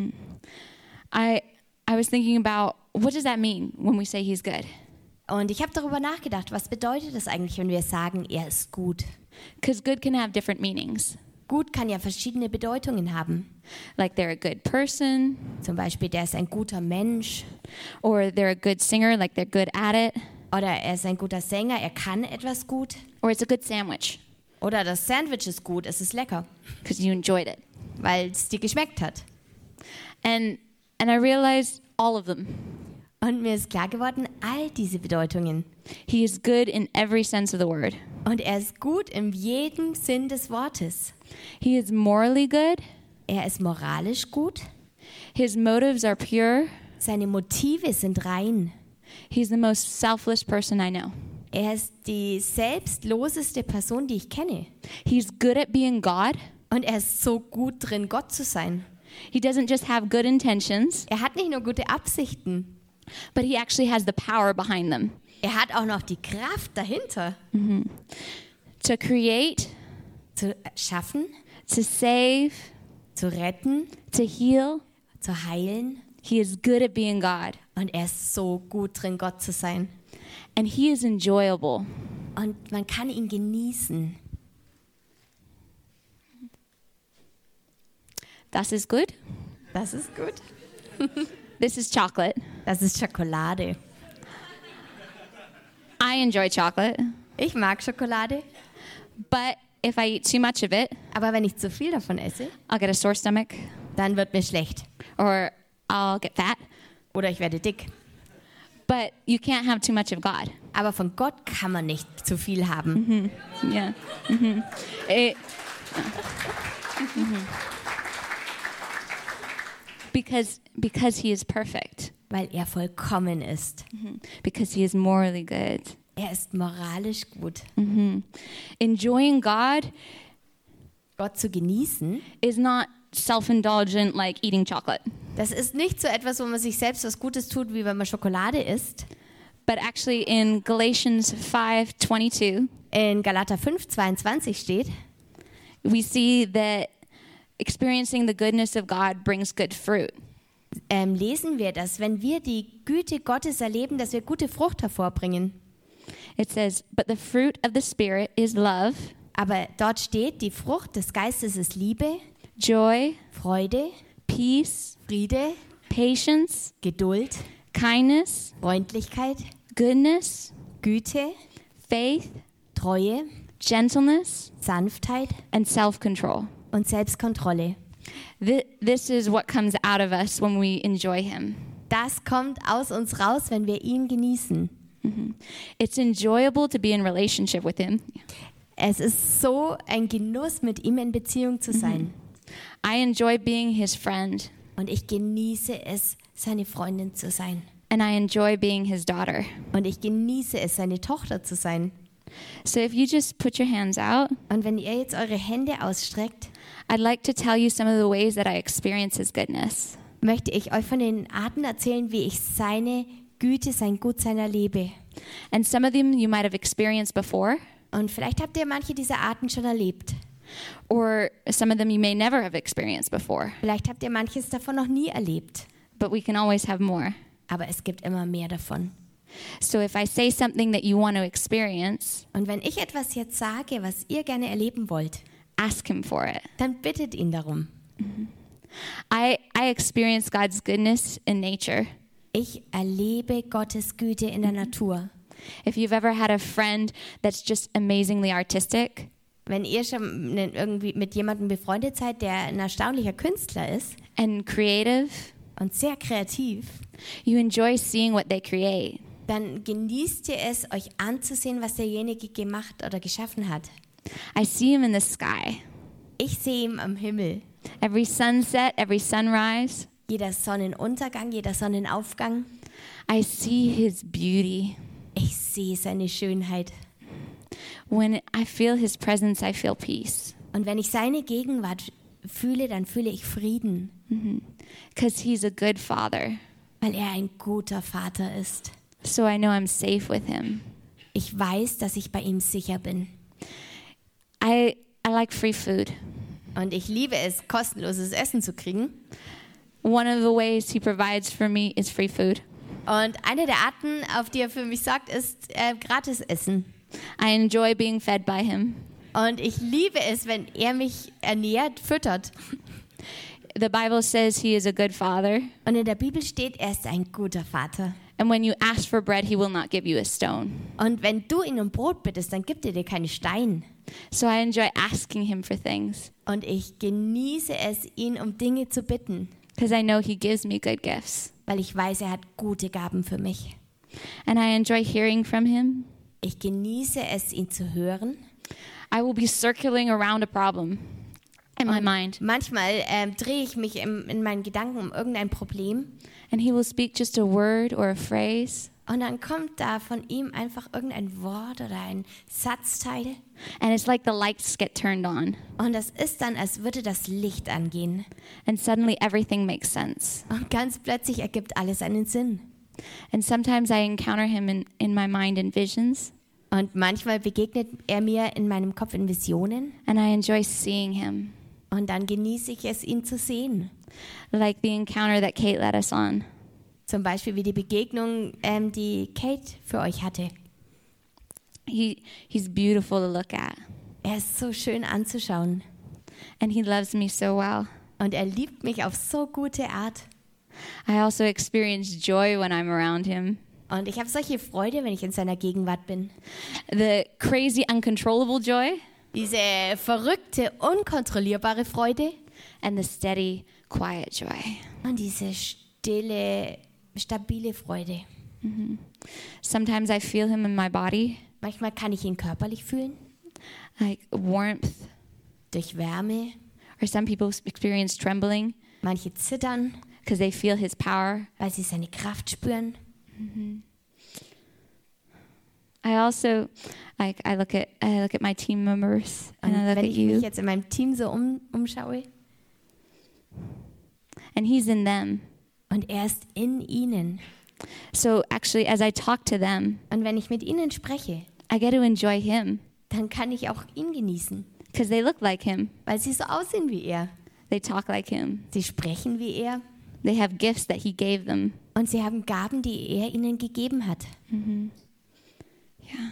I I was thinking about what does that mean when we say He's good? Und ich habe darüber nachgedacht, was bedeutet das eigentlich, wenn wir sagen, er ist gut? Because good can have different meanings. Gut kann ja verschiedene Bedeutungen haben. Like they're a good person, Zum Beispiel, der ist ein guter Mensch. or they're a good singer, like they're good at it, Oder er ist ein guter Sänger, er kann etwas gut. or it's a good sandwich Oder das Sandwich ist gut, es ist lecker, because you enjoyed it. weil es dir geschmeckt hat. And and I realized all of them. Und mir ist klar geworden, all diese Bedeutungen. He is good in every sense of the word. Und er ist gut in jedem Sinn des Wortes. He is morally good. Er ist moralisch gut. His motives are pure. Seine Motive sind rein. He's the most selfless person I know. Er ist die selbstloseste Person, die ich kenne. He's good at being God. Und er ist so gut drin, Gott zu sein. He doesn't just have good intentions, Er hat nicht nur gute Absichten, but he actually has the power behind them er hat auch noch die Kraft dahinter, to create, zu schaffen, to save, zu retten, to heal. zu heilen. He is good at being God. Und er ist so gut drin, Gott zu sein. And he is enjoyable. Und man kann ihn genießen. Das ist gut. Das ist gut. This is chocolate. Das ist Schokolade. I enjoy chocolate, Ich mag Schokolade, but if I eat too much of it, aber wenn ich zu viel davon esse, I'll get a sore stomach dann wird mir schlecht. or I'll get fat. Oder ich werde dick. But you can't have too much of God. Aber von Gott kann man nicht zu viel haben. Yeah. hmm It, Mhm. Because because he is perfect. Weil er vollkommen ist. Because he is morally good. Er ist moralisch gut. hmm Enjoying God Gott zu genießen, is not self-indulgent like eating chocolate, das ist nicht so etwas, wo man sich selbst was Gutes tut, wie wenn man Schokolade isst. but actually in Galatians five twenty-two, In Galater fünf zweiundzwanzig steht, we see that experiencing the goodness of God brings good fruit. ähm, lesen wir, dass wenn wir die Güte Gottes erleben, dass wir gute Frucht hervorbringen. It says, but the fruit of the Spirit is love, Aber dort steht, die Frucht des Geistes ist Liebe, joy, Freude, peace, Friede, patience, Geduld, kindness, Freundlichkeit, goodness, Güte, faith, Treue, gentleness, Sanftheit and self-control. und Selbstkontrolle. Th- This is what comes out of us when we enjoy him. Das kommt aus uns raus, wenn wir ihn genießen. It's enjoyable to be in relationship with him. Es ist so ein Genuss, mit ihm in Beziehung zu sein. I enjoy being his friend, Und ich genieße es, seine Freundin zu sein. and I enjoy being his daughter. Und ich genieße es, seine Tochter zu sein. So if you just put your hands out, Und wenn ihr jetzt eure Hände ausstreckt, I'd like to tell you some of the ways that I experience his goodness. möchte ich euch von den Arten erzählen, wie ich seine Güte, sein Gutsein erlebe. And some of them you might have experienced before, Und vielleicht habt ihr manche dieser Arten schon erlebt. or some of them you may never have experienced before, Vielleicht habt ihr manches davon noch nie erlebt. but we can always have more. Aber es gibt immer mehr davon. So if I say something that you want to experience, Und wenn ich etwas jetzt sage, was ihr gerne erleben wollt, ask him for it. dann bittet ihn darum. I, I experience God's goodness in nature. Ich erlebe Gottes Güte in der Natur. If you've ever had a friend that's just amazingly artistic, Wenn ihr schon ne- irgendwie mit jemandem befreundet seid, der ein erstaunlicher Künstler ist and creative, und sehr kreativ, you enjoy seeing what they create. dann genießt ihr es, euch anzusehen, was derjenige gemacht oder geschaffen hat. I see him in the sky. Ich sehe ihn am Himmel. Every sunset, every sunrise, Jeder Sonnenuntergang, jeder Sonnenaufgang. I see his beauty. Ich sehe seine Schönheit. When I feel his presence, I feel peace. Und wenn ich seine Gegenwart fühle, dann fühle ich Frieden, Because he's a good father. weil er ein guter Vater ist. So I know I'm safe with him. Ich weiß, dass ich bei ihm sicher bin. I, I like free food. Und ich liebe es, kostenloses Essen zu kriegen. One of the ways he provides for me is free food. Und eine der Arten, auf die er für mich sagt, ist äh, gratis Essen. I enjoy being fed by him. Und ich liebe es, wenn er mich ernährt, füttert. The Bible says he is a good father. Und in der Bibel steht, er ist ein guter Vater. And when you ask for bread, he will not give you a stone. Und wenn du ihn um Brot bittest, dann gibt er dir keinen Stein. So I enjoy asking him for things Und ich genieße es, ihn um Dinge zu bitten, because I know he gives me good gifts. weil ich weiß, er hat gute Gaben für mich. And I enjoy hearing from him. Ich genieße es, ihn zu hören. I will be circling around a problem in my mind, Manchmal ähm, drehe ich mich im, in meinen Gedanken um irgendein Problem and he will speak just a word or a phrase, und dann kommt da von ihm einfach irgendein Wort oder ein Satzteil and it's like the lights get turned on, und das ist dann, als würde das Licht angehen and suddenly everything makes sense. und ganz plötzlich ergibt alles einen Sinn. And sometimes I encounter him in, in my mind in visions, Und manchmal begegnet er mir in meinem Kopf in Visionen. And I enjoy seeing him. Und dann genieße ich es, ihn zu sehen. Like the encounter that Kate led us on. Zum Beispiel wie die Begegnung, ähm, die Kate für euch hatte. He, he's beautiful to look at. Er ist so schön anzuschauen. And he loves me so well. Und er liebt mich auf so gute Art. I also experience joy when I'm around him. Und ich habe solche Freude, wenn ich in seiner Gegenwart bin. The crazy, uncontrollable joy. Diese verrückte, unkontrollierbare Freude. And the steady, quiet joy. Und diese stille, stabile Freude. Mm-hmm. Sometimes I feel him in my body. Manchmal kann ich ihn körperlich fühlen. Like warmth. Durch Wärme. Or some people experience trembling. Manche zittern. Because they feel his power. Weil sie seine Kraft spüren. Mm-hmm. I also, I, I look at, I look at my team members and Und I look wenn at ich you. mich jetzt in meinem Team so um, umschaue. And he's in them. Und er ist in ihnen. So actually, as I talk to them, Und wenn ich mit ihnen spreche, I get to enjoy him. dann kann ich auch ihn genießen. Because they look like him. Weil sie so aussehen wie er. They talk like him. Sie sprechen wie er. They have gifts that he gave them. Und sie haben Gaben, die er ihnen gegeben hat. Mm-hmm. Yeah.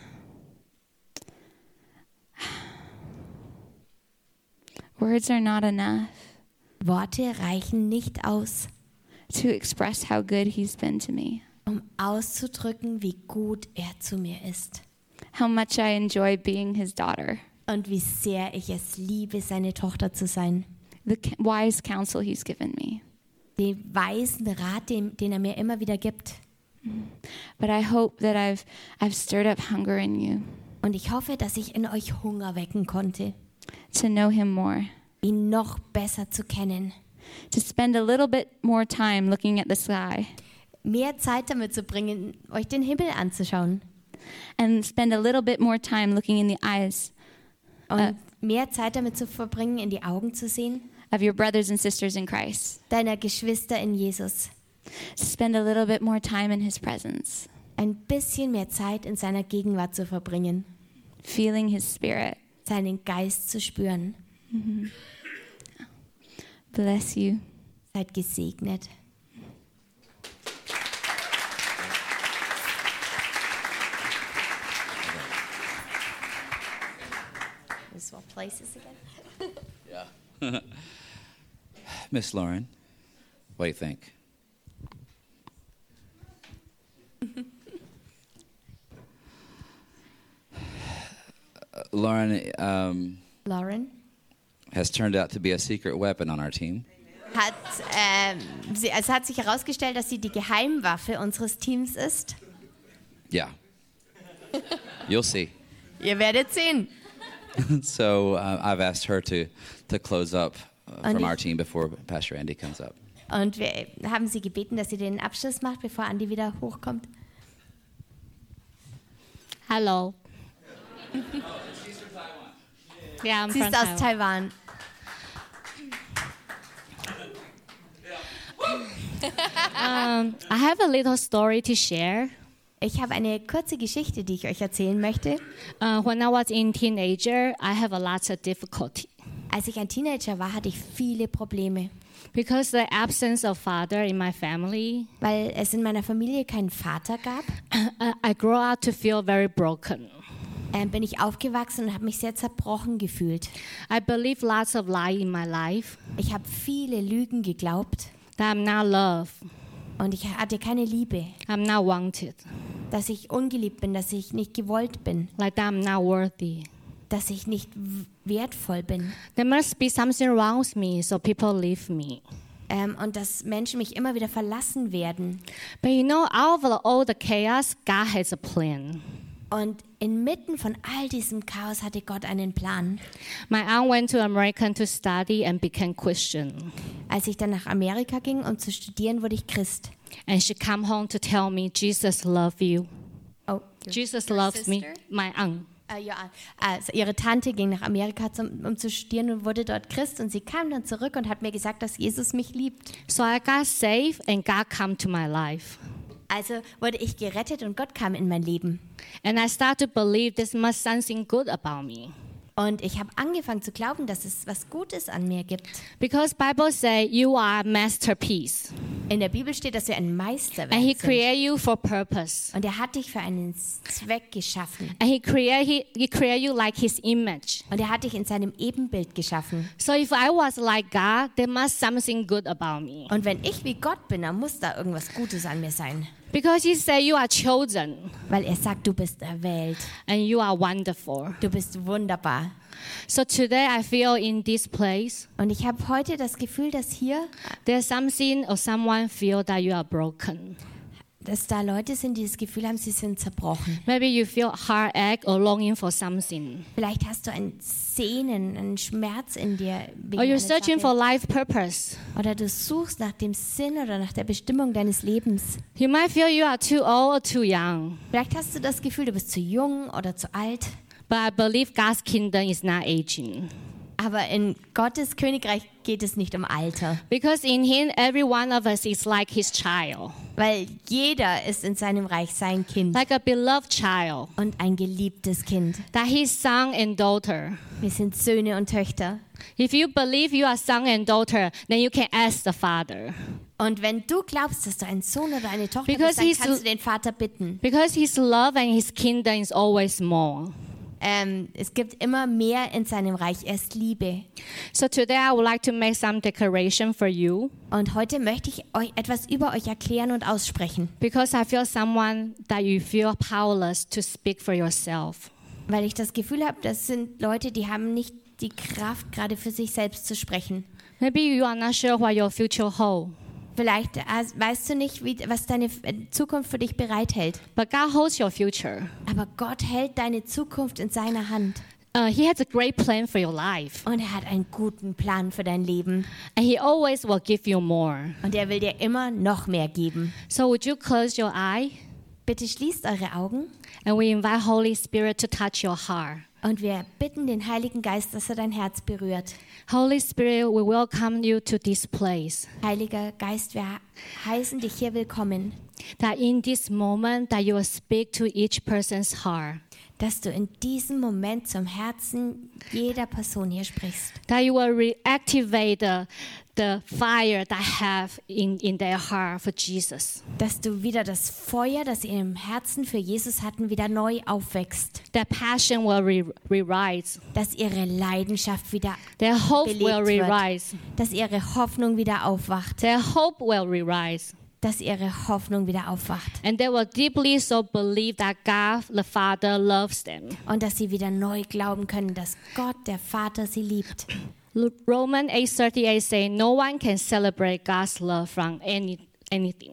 Words are not enough Worte reichen nicht aus, to express how good he's been to me. um auszudrücken, wie gut er zu mir ist. How much I enjoy being his daughter. Und wie sehr ich es liebe, seine Tochter zu sein. The c- wise counsel he's given me. Den weisen Rat, den, den er mir immer wieder gibt. But I hope that I've I've stirred up hunger in you Und ich hoffe, dass ich in euch Hunger wecken konnte, to know him more. ihn noch besser zu kennen. To spend a little bit more time looking at the sky. Mehr Zeit damit zu bringen, euch den Himmel anzuschauen. And spend a little bit more time looking in the eyes Und Äh. mehr Zeit damit zu verbringen, in die Augen zu sehen, of your brothers and sisters in Christ. deiner Geschwister in Jesus. To spend a little bit more time in his presence. Ein bisschen mehr Zeit in seiner Gegenwart zu verbringen. Feeling his spirit. Seinen Geist zu spüren. Mm-hmm. Bless you. Seid gesegnet. We swap places again. Yeah. Miss Lauren, what do you think? Uh, Lauren um, Lauren has turned out to be a secret weapon on our team. hat, ähm, sie, es hat sich herausgestellt, dass sie die Geheimwaffe unseres Teams ist. Yeah. You'll see. Ihr werdet sehen. So uh, I've asked her to, to close up uh, Und from ich- our team before Pastor Andy comes up. Und wir haben sie gebeten, dass sie den Abschluss macht, bevor Andi wieder hochkommt. Hello. Yeah, I'm Sie from ist aus Taiwan. Taiwan. Um, I have a little story to share. Ich habe eine kurze Geschichte, die ich euch erzählen möchte. Uh, when I was in teenager, I have a lot of difficulty Als ich ein Teenager war, hatte ich viele Probleme, because the absence of father in my family. weil es in meiner Familie keinen Vater gab. Uh, I grew up to feel very broken. Ähm, bin ich aufgewachsen und habe mich sehr zerbrochen gefühlt. I believe lots of lies in my life. Ich habe viele Lügen geglaubt That I'm not loved. und ich hatte keine Liebe, I'm not wanted. dass ich ungeliebt bin, dass ich nicht gewollt bin, Like that I'm not worthy. dass ich nicht w- wertvoll bin. There must be something wrong with me, so people leave me. Ähm, und dass Menschen mich immer wieder verlassen werden. But you know, out of all the chaos, God has a plan. Und inmitten von all diesem Chaos hatte Gott einen Plan. My aunt went to America to study and became Christian. Als ich dann nach Amerika ging, um zu studieren, wurde ich Christ. And she come home to tell me, Jesus loves you. Oh, Jesus your loves me. sister? My aunt. Äh, ja, also ihre Tante ging nach Amerika, zum, um zu studieren und wurde dort Christ. Und sie kam dann zurück und hat mir gesagt, dass Jesus mich liebt. So I got saved and God come to my life. Also wurde ich gerettet und Gott kam in mein Leben. And I start to believe there's must something good about me. Und ich habe angefangen zu glauben, dass es was Gutes an mir gibt. Because Bible say you are a masterpiece. In der Bibel steht, dass wir ein Meisterwerk And he sind. created you for purpose. Und er hat dich für einen Zweck geschaffen. And he created he, he created you like his image. Und er hat dich in seinem Ebenbild geschaffen. So if I was like God, there must something good about me. Und wenn ich wie Gott bin, dann muss da irgendwas Gutes an mir sein. Because he said you are chosen Weil er sagt, du bist erwählt. and you are wonderful. Du bist wunderbar. So today I feel in this place, Und ich habe heute das Gefühl, dass hier, there's something or someone feel that you are broken. dass da Leute sind, die das Gefühl haben, sie sind zerbrochen. Maybe you feel heartache or longing for something. Vielleicht hast du ein Sehnen, einen Schmerz in dir. wegen Or you're einer searching Sache. for life purpose. Oder du suchst nach dem Sinn oder nach der Bestimmung deines Lebens. You might feel you are too old or too young. Vielleicht hast du das Gefühl, du bist zu jung oder zu alt. But I believe God's kingdom is not aging. Aber in Gottes Königreich geht es nicht um Alter. Because in Him, every one of us is like His child. Weil jeder ist in seinem Reich sein Kind. Like a beloved child. Und ein geliebtes Kind. That His son and daughter. Wir sind Söhne und Töchter. If you believe you are son and daughter, then you can ask the Father. Und wenn du glaubst, dass du ein Sohn oder eine Tochter Because bist, dann he's- kannst du den Vater bitten. Because His love and His kingdom is always more. Ähm, es gibt immer mehr in seinem Reich. Er ist Liebe. So today I would like to make some declaration for you. Und heute möchte ich euch etwas über euch erklären und aussprechen. Because I feel someone that you feel powerless to speak for yourself. Weil ich das Gefühl habe, das sind Leute, die haben nicht die Kraft, gerade für sich selbst zu sprechen. Maybe you are not sure what your future holds. Vielleicht äh, weißt du nicht, wie, was deine äh, Zukunft für dich bereithält. But God holds your future. Aber Gott hält deine Zukunft in seiner Hand. Uh, he has a great plan for your life. Und er hat einen guten Plan für dein Leben. And He always will give you more. Und er will dir immer noch mehr geben. So would you close your eye? Bitte schließt eure Augen. And we invite Holy Spirit to touch your heart. Und wir bitten den Heiligen Geist, dass er dein Herz berührt. Holy Spirit, we welcome you to this place. Heiliger Geist, wir heißen dich hier willkommen. That in this moment that you will speak to each person's heart. Dass du in diesem Moment zum Herzen jeder Person hier sprichst. That you will reactivate the, the fire that have in, in their heart for Jesus. Dass du wieder das Feuer, das sie im Herzen für Jesus hatten, wieder neu aufwächst. Their passion will re, re-rise. Dass ihre Leidenschaft wieder Their hope will belebt wird. re-rise. Dass ihre Hoffnung wieder aufwacht. Their hope will re-rise. Dass ihre Hoffnung wieder aufwacht. And they will deeply so believe that God, the Father, loves them. Und dass sie wieder neu glauben können, dass Gott, der Vater, sie liebt. Romans eight thirty-eight say, no one can celebrate God's love from any, anything.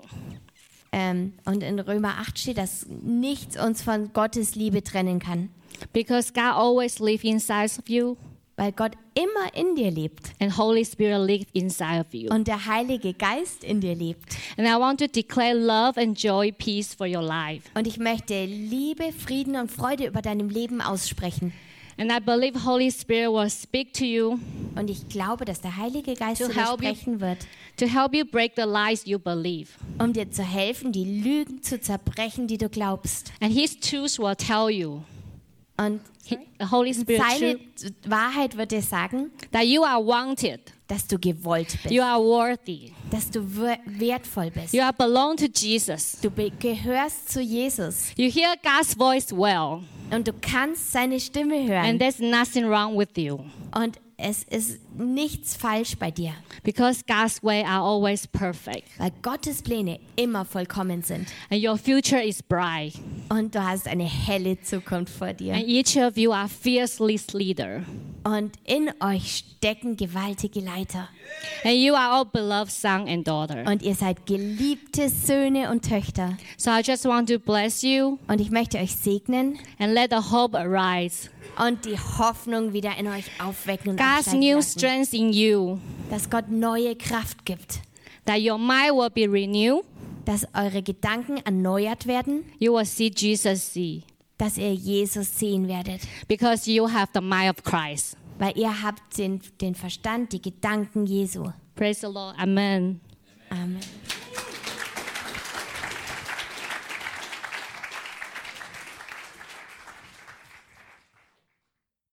Ähm, und in Römer acht steht, dass nichts uns von Gottes Liebe trennen kann. Because God always lives inside of you. Weil Gott immer in dir lebt. And Holy Spirit lives inside of you. Und der Heilige Geist in dir lebt. And I want to declare love and joy, peace for your life. Und ich möchte Liebe, Frieden und Freude über deinem Leben aussprechen. And I believe Holy Spirit will speak to you Und ich glaube, dass der Heilige Geist To zu dir help you- sprechen wird, to help you break the lies you believe. um dir zu helfen, die Lügen zu zerbrechen, die du glaubst. And His truth will tell you, Und He, the Holy Spirit seine truth, Wahrheit wird dir sagen, that you are wanted, dass du gewollt bist, you are worthy, dass du wer- wertvoll bist. you are belong to Jesus. Du be- gehörst zu Jesus You hear God's voice well, und du kannst seine Stimme and hören. there's nothing wrong with you. Und es ist nichts falsch bei dir, Because God's way are always perfect. weil Gottes Pläne immer vollkommen sind. And your future is bright. Und du hast eine helle Zukunft vor And dir. each of you are fiercely leader. Und in euch stecken gewaltige Leiter. And you are all beloved son and daughter. Und ihr seid geliebte Söhne und Töchter. So I just want to bless you Und ich möchte euch segnen and let the hope arise. und die Hoffnung wieder in euch aufwecken und God's aufsteigen new lassen. strength in you. Dass Gott neue Kraft gibt. That your mind will be renewed. Dass eure Gedanken erneuert werden. You will see Jesus see. Dass ihr Jesus sehen werdet. Because you have the mind of Christ. Weil ihr habt den, den Verstand, die Gedanken Jesu. Praise the Lord. Amen. Amen.